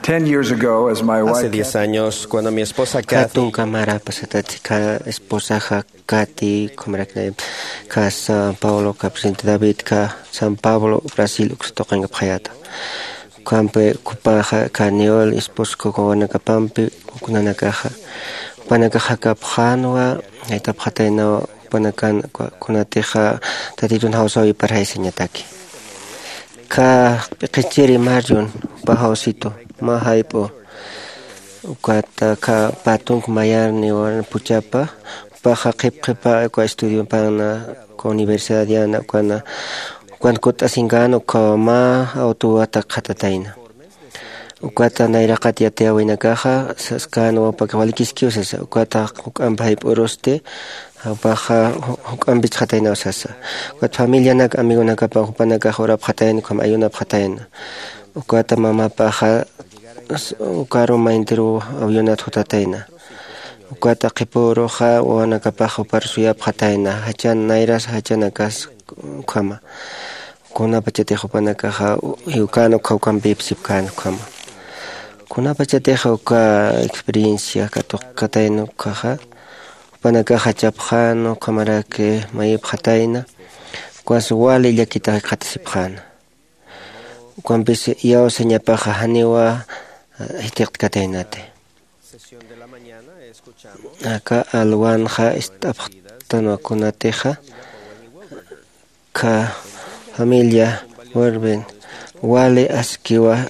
10 years ago, as my Hace wife 10 años, cuando mi esposa Katun Kathy kamara pasatati ka esposa ja Katy komarakne ka San Paulo ka presidente David ka San Pablo Brasil ukstoqanga phayata kampe kupaja ka neol esposo kowana ka pampi kunana kaja panaka ka phanwa eta phataina panakan kunateja tatitun hausawi parhaiseñataki ka qechiri marjun pahausito mahaipo ukata ka patung mayarni wan puchapa paja qipqipa ko estudio pana ko universidad diana kana kota singano ko ma autuata khatataina ukata nairaqati atewina kaja saskano pakawalikiskiusas ukata ambai poroste paja ambich khataina sasa wat familia nak amigo nak pa panaka hora khataina kom ayuna khataina ukata mama paja ukaro maintero avionat hotataina ukata qiporoja wana kapajo parsuya phataina hachan nairas hachanakas khama kuna pachatejo panakaja yukano khawkan bipsipkan khama kuna pachatejo ka experiencia kataino kaja panakaja chapjano kamarake may phataina kwaswali yakita khatsipjana kwambise yao señapaja haniwa hitiqkatainate acá alwanja estaptano kunateja ka familia vuelven wale askiwa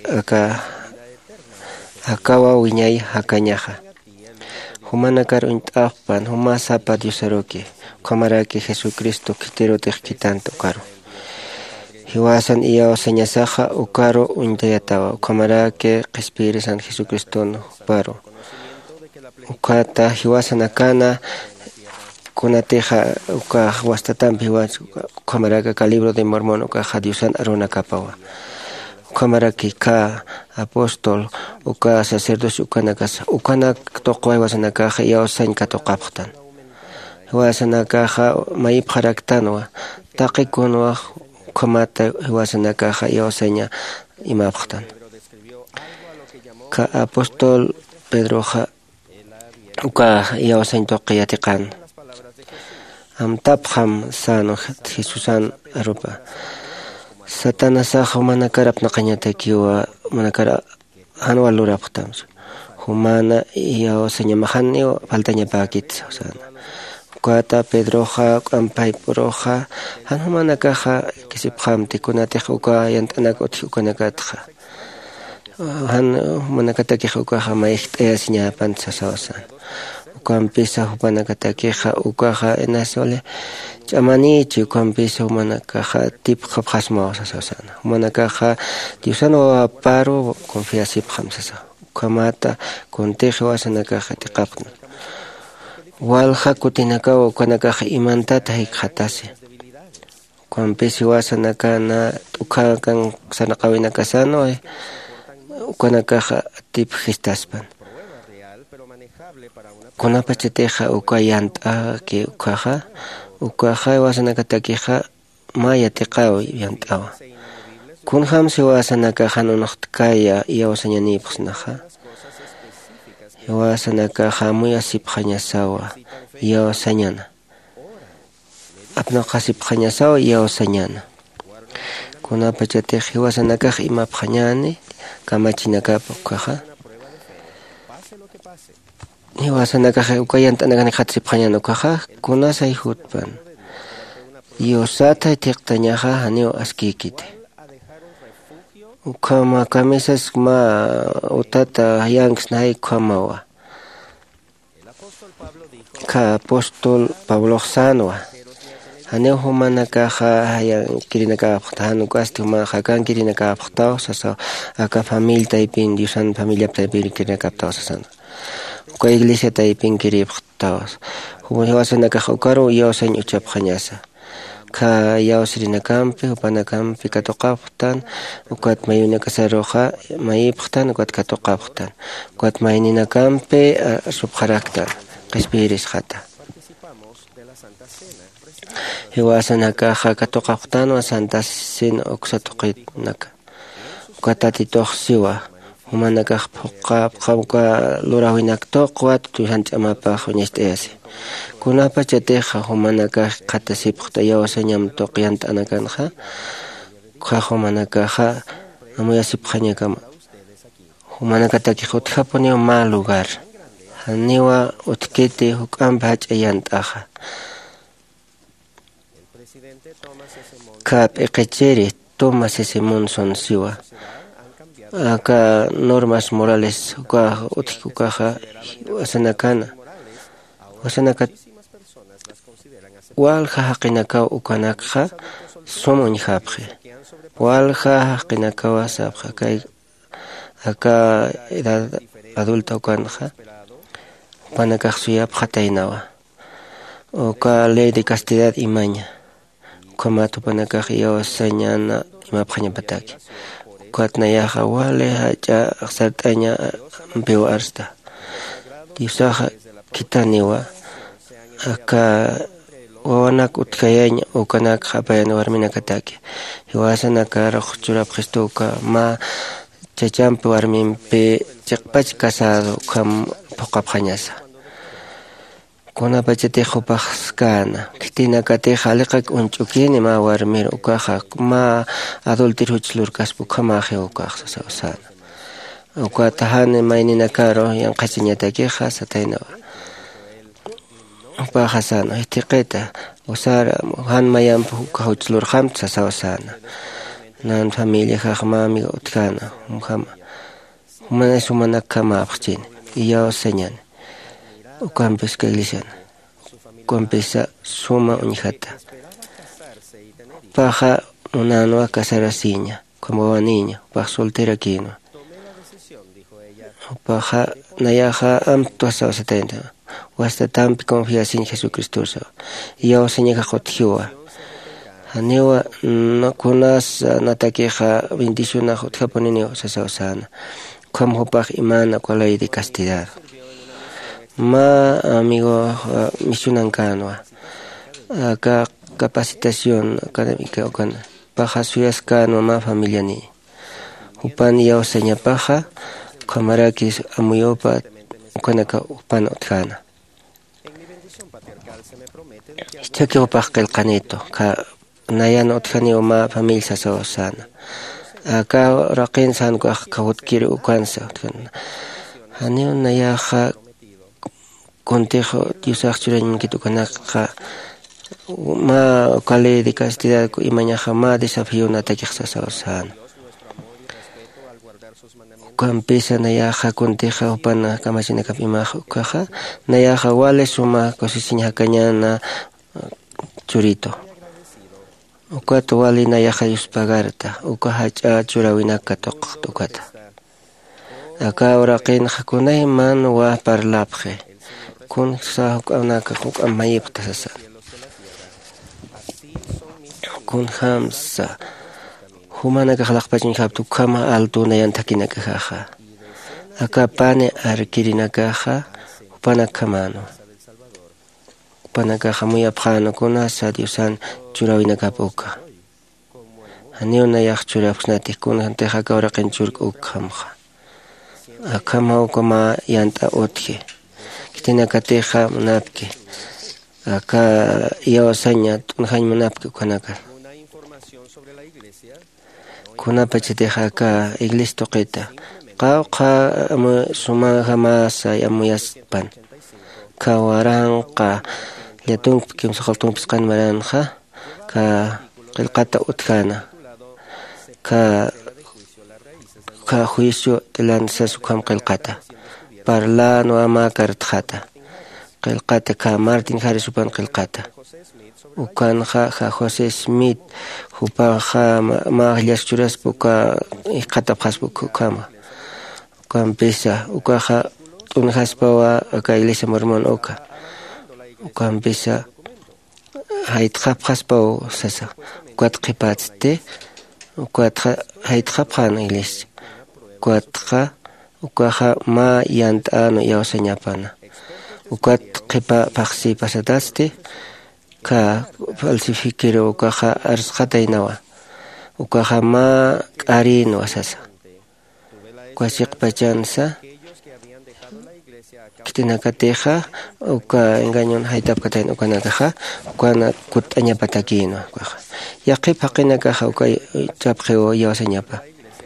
akawa wiñay hakañaja humana karo intafpan huma sapa diusaroki kamaraki Jesucristo kitero tejkitanto karo hiwasan iyo señasaja ukaro untayatawa kamarake Espíritu San Jesucristo no paro ukata hiwasan akana kunateja uka wastatampi hiwas kamaraka ka libro de Mormón uka jadiusan aruna kapawa kamaraki ka apóstol uka sacerdocio ukana toqwa hiwasanaka hiwasan katoqaptan hiwasanaka may pharaktanwa taqikunwa kamata hiwasanaka hiwasaña imaptan ka apóstol Pedro uka hiwasan toqiyatiqan amtapjam sano Jesusan arupa Satanasa humana karap naqañatakiwa manakara hanwa luraptams humana hiwasaña mahani faltaña pakit sana Kuata Pedroja ampay poroja hanumana kaja kisipjamti kunateja uka yantanak utjukanakatja han manakatakeja ukaja maixt'ayasiña pansasawasan ukampisa hupanakatakeja ukaja enasole chamanichi ukampisa humanakaja tipja phasmawasasasan humanakaja diosano paro confiasipjamsasa ukamata konteja wasanakaja tiqaqna walja kutinakawa ukanakaja imantata hikhatasi kuampisi wasanakana ukakan sanaqawinakasano ukanakaja tipjistaspan kunapachateja ukayanta ki ukaja wasanakatakeja maya tiqawi yantawa kunhamsi wasanakaja nunaqtkaya yawasañanipusnaja hiwasanakaja muy asipjañasawa yawasañana apnaqa asipjañasawa yawasañana kunapachateja hiwasanakaja imapjañani kamachinakapukaja hiwasanakaja ukayantanakani qatsipjañanukaja kunasay hutpan yosata tiqtañaja haniwa askikite ukama kamisas ma utata yanksnay kamawa ka apóstol Pablo sanwa haniwa humanakaja hayan kirinakapaqtanu kasti humaja kan kirinakapaqtaw sasa aka familia taypin diusan familia taypin kirinakaptaw sasana uka iglesia taypin kiripaqtawas hiwasanakaja ukaro yawasañ uchapjañasa ka yawasrinakampi upanakampi katoqaptan ukat mayunakasaroja mayipqtan ukat katoqaptan ukat mayninakampi subqaraktan qispiris hata hiwasanakaja katoqaptan Santa Cena uksatuqinaka ukatati toqsiwa humanakaq phuqa lurawinaq toqwat tuhanch'amapaq huñasht'ayasi kunapa chatiqa humanakaq qatasipqta yawasañam toqyanta anakanqa humanakaqa amuyasipqañakama humanaka takiq utqapuni mal lugar haniwa utkiti huk'anpi hach'ayant'aqa P'iqichiri Tomás ese Monson siwa acá normas morales utqikukaqa wasanakana walqa haqinakaw ukanakqa sumuñ hapqi walqa haqinakawa sapqa kay acá edad adulta ukanqa upanakaq suyapqa taynawa uka ley de castidad imaña Kamatu panakaq yawasañana imapqañapataki Kuatnayaqa wale hacha sartaña ampiwa arsta Diusaqa kitaniwa aka wawanak utkayaña ukanak hapayana warminakataki Hiwasanaka ruqchurap Cristuka ma chachampi warminpi chiqpachi casado kam puqapqañasa Kunapachatiq upaqskana kitinakatiq aliqak unch'ukini ma warmir ukaqa ma adultir huch'lurkaspu khamaqi ukaq sasawsana ukata hani mayninakaro yanqachiñatakiqa sataynawa upaqasana itiqita usara han mayanpu huch'lurqamta sasawsana nan familia mami utkana humana sumanakkamapqchini iyawasañani Ukampis kailisiana Ukampisa suma uñijata Paja unanua casarasiña Como niña Paja soltera kino Paja nayaja amtua sawsatayna Wasta tampi confiasin Jesucristo Yawasañaqa quthiwa Haniwa kunas natakiqa bendicionaj uthapuniniwa sasawsana Como paj imana ley de castidad Ma amigo misionankanwa acá capacitación académica ukana paja suyaskanwa ma familia ni upani yawasaña paja kamarakis amuyopa ukanaka upana utkana chaki upaj qillqanito ka nayana utkaniwa ma familia sasawasana acá raqin sankuaj kahutkiri ukansa utkana haniwa nayaja Contejo Diosaq churañankita ukanaqa ma ley de castidad imañaqa ma desafío natakiq sasawasana Ukampisa nayaqa kuntiqa upana kamachinakap imaq ukaqa nayaqa wale suma cosisiña kañana churito ukata wali nayaqa yuspagarta uka hach'a churawinaka toqaq ukata acá uraqinqa kunay man wa parlapqi Kun sa anaka kuk amayipta sasa Kun hamsa Humanaka khalaqpachin haptu kama alto nayan takinaka haha Aka pane arkirinaka ha Upanaka mano Upanaka hamuya phano kuna sa Diosan churawinaka puka Haniyo nayak churawksnati kun hanteha kauraqin churk ukhamha Akama ukama yanta otke Kitinakatiqa munapki acá yawasaña tunjañ munapki ukanaka kunapachatiqa acá iglesia tuqita qawqa sumaqa masa yamuyaspan kawaranqa llatunpi kimsa qaltunpis qanmaranqa ka qillqata utkana ka juicio tilansas ukham qillqata Parlano ama kartjata qillqata ka Martin Harris upan qillqata ukanja José Smith upaja maglas churaspa ka iqata phaspa kama ukampisa ukaja tunjaspawa ka iglesia mormon ukampisa haytqapqaspa sasa ukat qhipatzte ukat haytqapqana iglesia ukatqa Ukaja ma yant'ano yawasañapana ukat qipa paqsi pasataste ka falsifikiro ukaja arsqataynawa ukaja ma k'arino asasa Kwasiqpachansa Kitinakateja uka engañon haitapkatayn ukanakaja ukana kutañapatakino yaqi phaqinakaja uka chapqiwo yawasañapa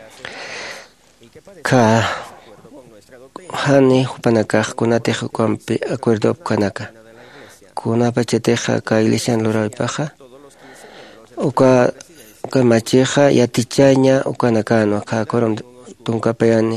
ka hani hupanakaj kunatej ukampi acuerdo kanaka kunapachateja ka iglesia luraypaja uka macheja yatichaña ukanakano ka koron tunkapayani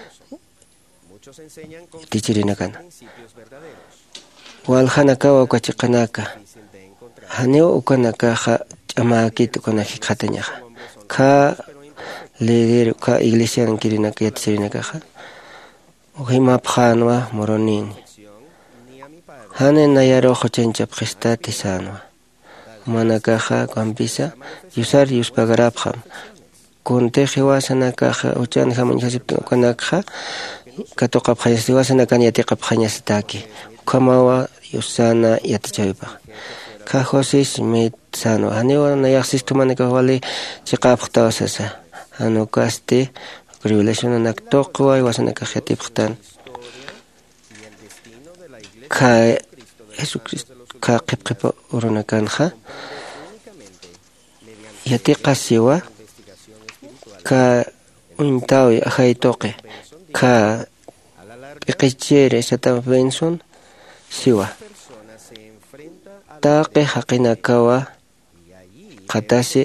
tichirinakana walhanakawa ukachiqanaka haneo ukanakaja ch'amakita ukanaki qhatañaja ka líder ka iglesia kirinaka yatichirinakaja uhimapjanwa moronini hane nayarojo chenchapqista tisanwa manakaja kampisa yusar yuspagarapjam kunteji wasanakaja uchani hamuñajasiptin ukanakaja katoqa phayasi wasanakani yatiqa phayasitaki ukamawa yusana yatichaypa ka José Smith sano hanewa nayaqsis tumanaka wali chiqapqtawasasa hanukaste privilegio naktoqwa wasanaka yatipqtan ka Jesucristo ka qipqipa urunakanja yatiqa siwa ka untawi ajaytoqi ka iqichere satan benson siwa taqi haqinakawa qatasi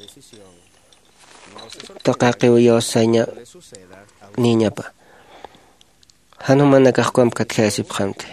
taqaqi yawasaña niñapa hanumanakaqkuam katjasipqamte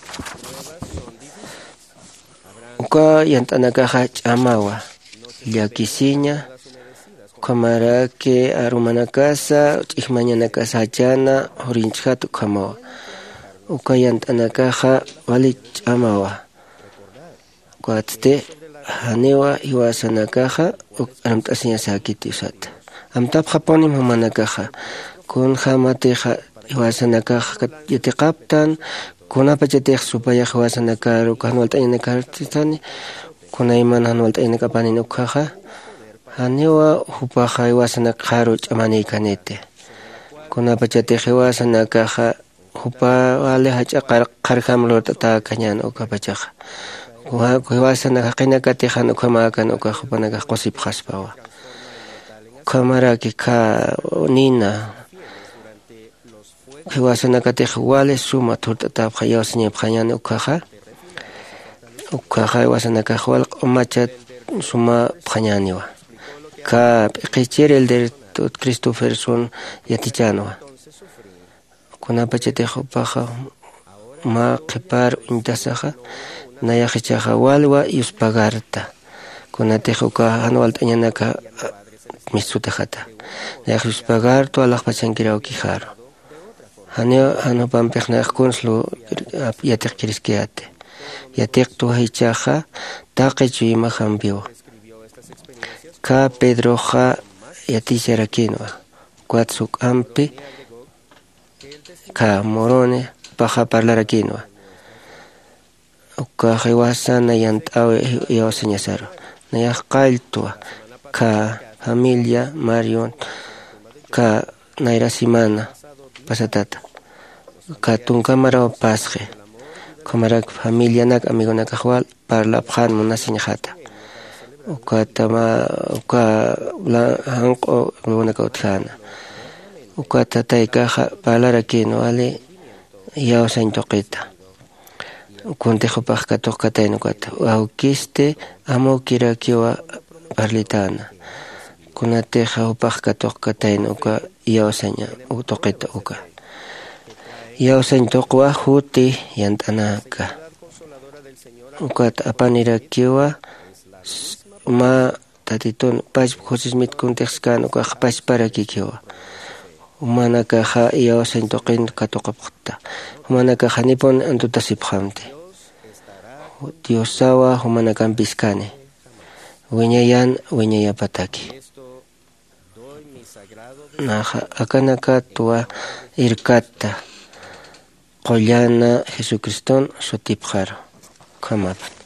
uka yantanakaja ch'amawa llakisiña kamarake arumanakasa ch'ijmañanakasa hachana hurinchqata ukamawa uka yantanakaja wali ch'amawa kuatste hanewa iwasanakaja aramt'asiña sakiti usata amtapqa ponim humanakaja kunja mateja iwasanakaja yatiqaptan kunapachatej supayaj iwasanakaru kanwalt'añanakartitani kunaymana hanwalt'añanakapanin ukjaja hanewa hupaja iwasanakaru ch'amaniykanete kunapachatej iwasanakaja hupa wale hach'aqar qarhamlurtata kañana ukapachaja iwasanaka qinakatijan ukamakan uka hupanaka qusipqaspawa ukamaraki ka nina iwasanakatej wale suma turt'atapqa yawasañapqañana ukaja iwasanakaja wale q'umacha suma pqañaniwa ka p'iqichere el Christopherson yatichanwa kunapachatej upaja ma qhipar untasaja nayaqichaja walwa yuspagarta kunatej uka hanwalt'añanaka misutejata nayaq yuspagarto alaqpachankiraw kijaru hanupampej nayaq kunslu yatiq kirisqueyate yatiq tuwaychaja taqi chuyma hampiwa ka Pedroja yaticharaqinwa kuatsuk ampi ka morone paja parlarakinwa uka hiwasana yant'awi yawasañasaru nayaq qalltwa ka familia Marion ka Naira Simana pasatata ka tunkamaraw pasqe kamarak familia nak amigo nakajwal parlapjan munasiñajata uka tama uka hanqo lunakawtjana uka tataykaja parlarakino ale yawasañ toqita kuntejupaj katuqkatayna ukata awkiste amukirakiwa parlaitana kunateja upaj katuqkatayna uka yawasaña toqita uka yawasañ toqwa huti yant'anaka ukata apanirakiwa ma tatitun pach José Smith kuntejskan uka pachparakikiwa umanakaja yawasañ toqin katuqapqta umanakaja nipun antutasipqamte Diosawa humanakampiskani wiñayan wiñayapataki naja akanaka tuwa irkata qollana Jesucriston sutipqaru kamapa